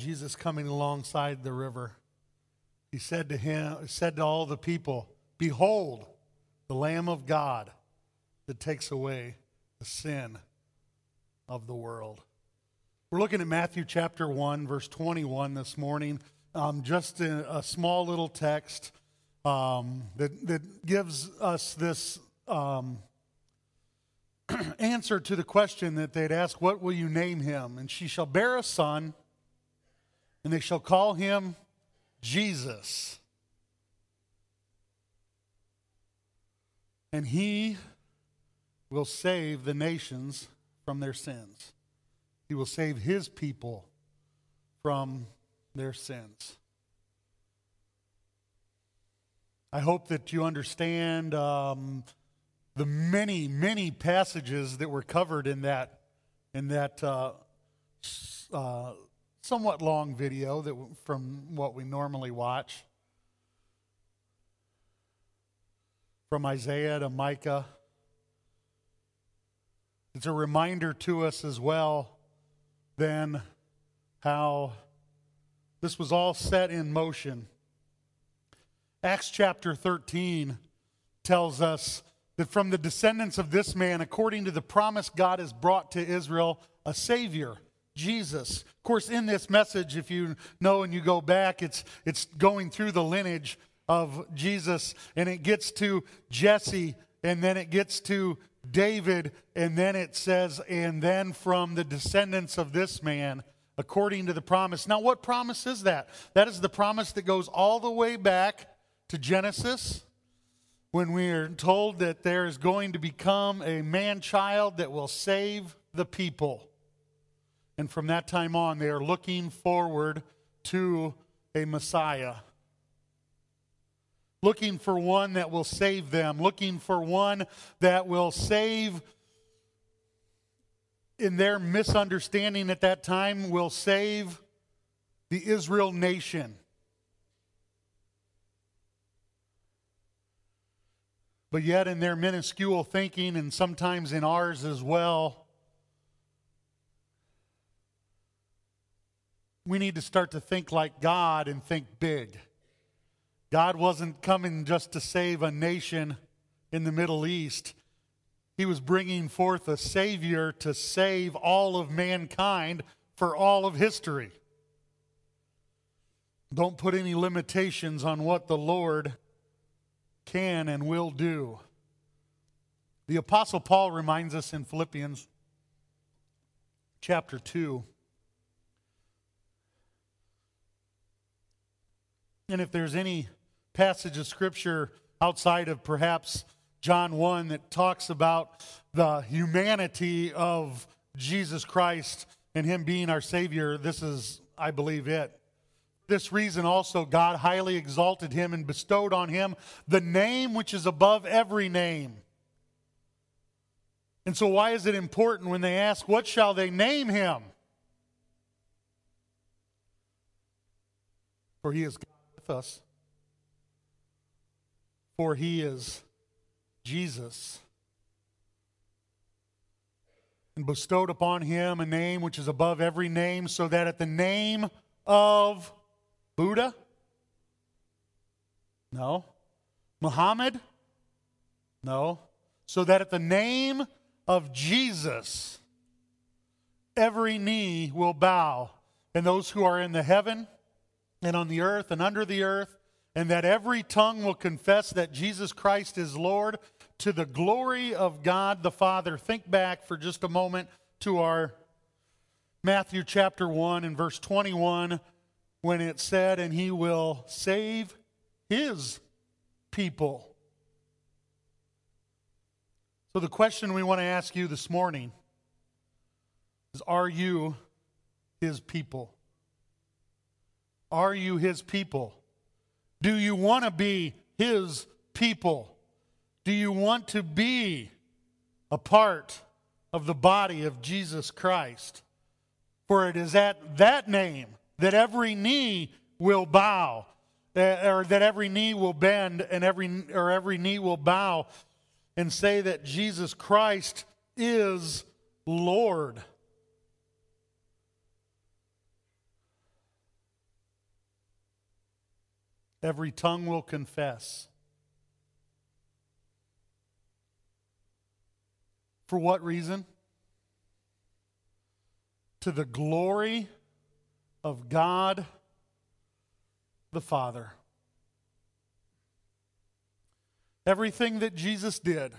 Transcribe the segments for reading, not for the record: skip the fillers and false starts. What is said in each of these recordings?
Jesus coming alongside the river, he said to all the people, "Behold, the Lamb of God that takes away the sin of the world." We're looking at Matthew chapter 1, verse 21 this morning. Just a small little text that gives us this answer to the question that they'd ask, "What will you name him?" And she shall bear a son, and they shall call him Jesus. And he will save the nations from their sins. He will save his people from their sins. I hope that you understand the many, many passages that were covered in that somewhat long video from what we normally watch. From Isaiah to Micah. It's a reminder to us as well then how this was all set in motion. Acts chapter 13 tells us that from the descendants of this man, according to the promise God has brought to Israel, a Savior, Jesus. Of course, in this message, if you know and you go back, it's going through the lineage of Jesus, and it gets to Jesse, and then it gets to David, and then it says, and then from the descendants of this man, according to the promise. Now, what promise is that? That is the promise that goes all the way back to Genesis, when we are told that there is going to become a man-child that will save the people. And from that time on, they are looking forward to a Messiah. Looking for one that will save them. Looking for one that will save, in their misunderstanding at that time, will save the Israel nation. But yet in their minuscule thinking, and sometimes in ours as well, we need to start to think like God and think big. God wasn't coming just to save a nation in the Middle East. He was bringing forth a Savior to save all of mankind for all of history. Don't put any limitations on what the Lord can and will do. The Apostle Paul reminds us in Philippians chapter 2. And if there's any passage of Scripture outside of perhaps John 1 that talks about the humanity of Jesus Christ and Him being our Savior, this is, I believe, it. This reason also God highly exalted Him and bestowed on Him the name which is above every name. And so why is it important when they ask, what shall they name Him? For He is God with us. For He is Jesus. And bestowed upon Him a name which is above every name, so that at the name of Buddha? No. Muhammad? No. So that at the name of Jesus, every knee will bow, and those who are in the heaven and on the earth and under the earth, and that every tongue will confess that Jesus Christ is Lord, to the glory of God the Father. Think back for just a moment to our Matthew chapter 1 and verse 21, when it said, and He will save His people. So the question we want to ask you this morning is, are you His people? Are you His people? Do you want to be His people? Do you want to be a part of the body of Jesus Christ? For it is at that name that every knee will bow, or that every knee will bend, and every knee will bow and say that Jesus Christ is Lord. every tongue will confess. For what reason? To the glory of God the Father. Everything that Jesus did,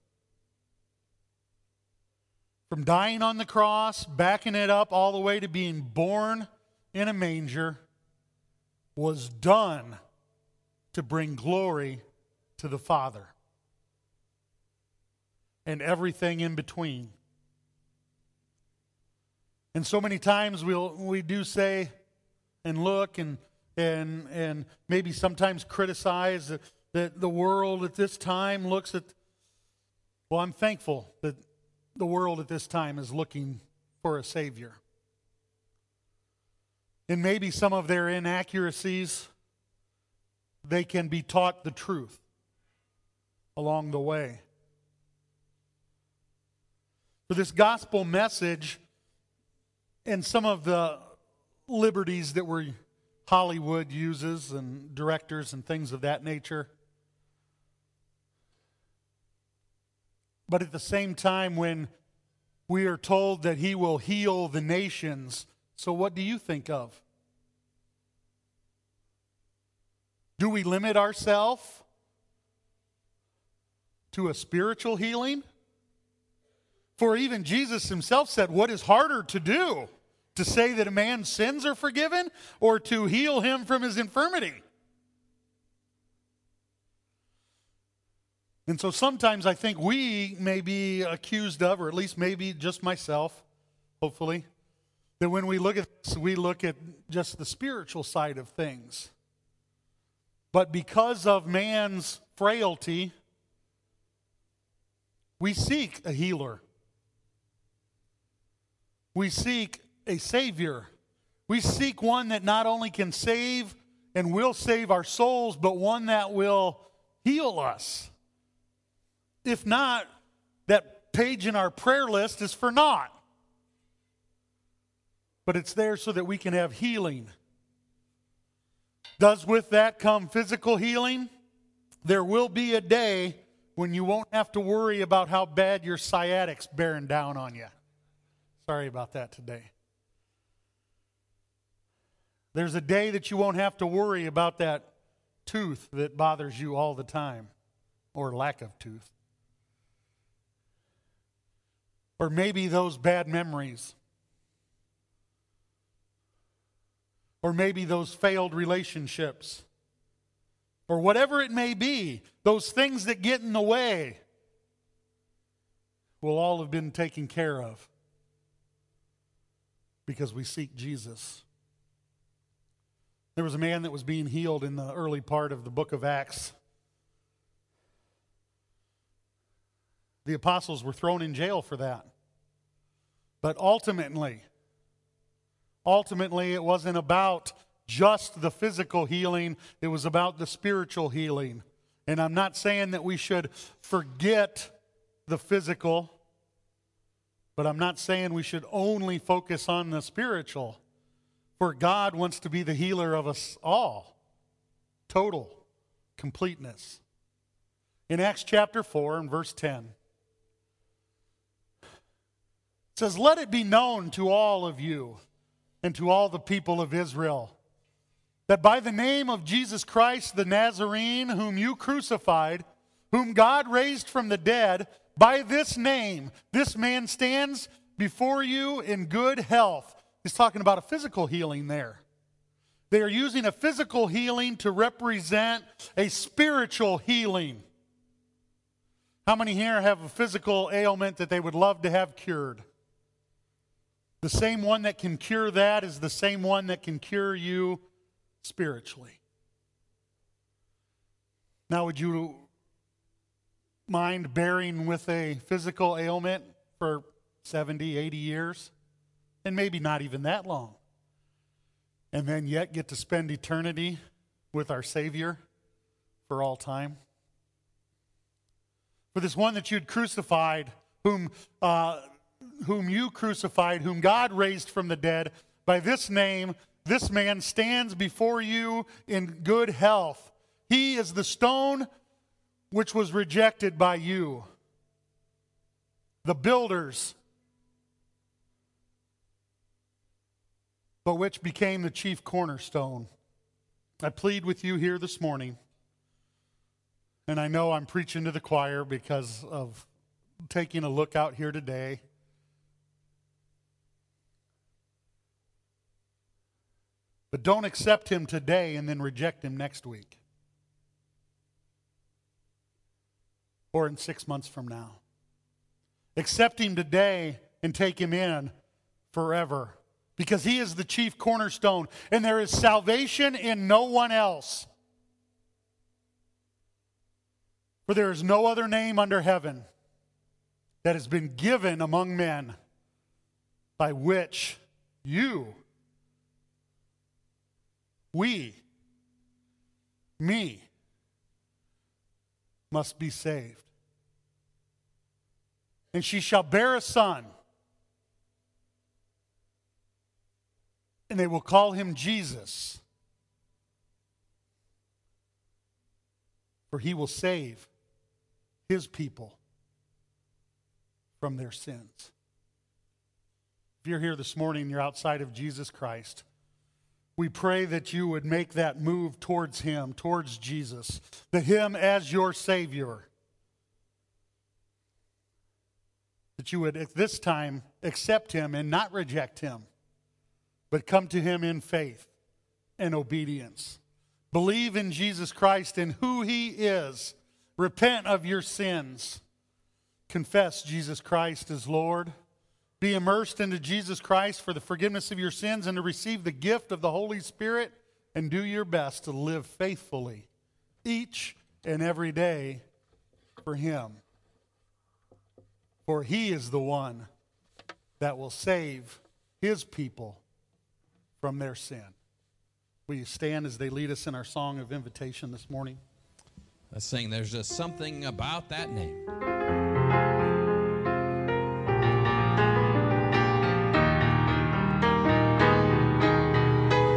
from dying on the cross, backing it up all the way to being born in a manger, was done to bring glory to the Father. And everything in between. And so many times we do say and look and maybe sometimes criticize that the world at this time looks at, well, I'm thankful that the world at this time is looking for a Savior. And maybe some of their inaccuracies, they can be taught the truth along the way. For this gospel message and some of the liberties that Hollywood uses and directors and things of that nature. But at the same time, when we are told that He will heal the nations, so what do you think of? Do we limit ourselves to a spiritual healing? For even Jesus Himself said, what is harder to do? To say that a man's sins are forgiven, or to heal him from his infirmity? And so sometimes I think we may be accused of, or at least maybe just myself, hopefully, that when we look at this, we look at just the spiritual side of things. But because of man's frailty, we seek a healer. We seek a Savior. We seek one that not only can save and will save our souls, but one that will heal us. If not, that page in our prayer list is for naught. But it's there so that we can have healing. Does with that come physical healing? There will be a day when you won't have to worry about how bad your sciatic's bearing down on you. Sorry about that today. There's a day that you won't have to worry about that tooth that bothers you all the time, or lack of tooth. Or maybe those bad memories. Or maybe those failed relationships. Or whatever it may be, those things that get in the way will all have been taken care of because we seek Jesus. There was a man that was being healed in the early part of the book of Acts. The apostles were thrown in jail for that. But ultimately, it wasn't about just the physical healing. It was about the spiritual healing. And I'm not saying that we should forget the physical, but I'm not saying we should only focus on the spiritual. For God wants to be the healer of us all. Total completeness. In Acts chapter 4 and verse 10, it says, "Let it be known to all of you and to all the people of Israel that by the name of Jesus Christ the Nazarene, whom you crucified, whom God raised from the dead, by this name, this man stands before you in good health." He's talking about a physical healing there. They are using a physical healing to represent a spiritual healing. How many here have a physical ailment that they would love to have cured? The same one that can cure that is the same one that can cure you spiritually. Now, would you mind bearing with a physical ailment for 70, 80 years? And maybe not even that long. And then yet get to spend eternity with our Savior for all time? For this one that you'd crucified, whom you crucified, whom God raised from the dead, by this name, this man stands before you in good health. He is the stone which was rejected by you, the builders, but which became the chief cornerstone. I plead with you here this morning, and I know I'm preaching to the choir because of taking a look out here today. But don't accept him today and then reject him next week. Or in 6 months from now. Accept him today and take him in forever. Because he is the chief cornerstone. And there is salvation in no one else. For there is no other name under heaven that has been given among men by which we must be saved. And she shall bear a son, and they will call him Jesus, for he will save his people from their sins. If you're here this morning and you're outside of Jesus Christ, we pray that you would make that move towards him, towards Jesus, that him as your Savior. That you would at this time accept him and not reject him, but come to him in faith and obedience. Believe in Jesus Christ and who he is. Repent of your sins. Confess Jesus Christ as Lord. Be immersed into Jesus Christ for the forgiveness of your sins and to receive the gift of the Holy Spirit, and do your best to live faithfully each and every day for him. For he is the one that will save his people from their sin. Will you stand as they lead us in our song of invitation this morning? Let's sing There's Just Something About That Name.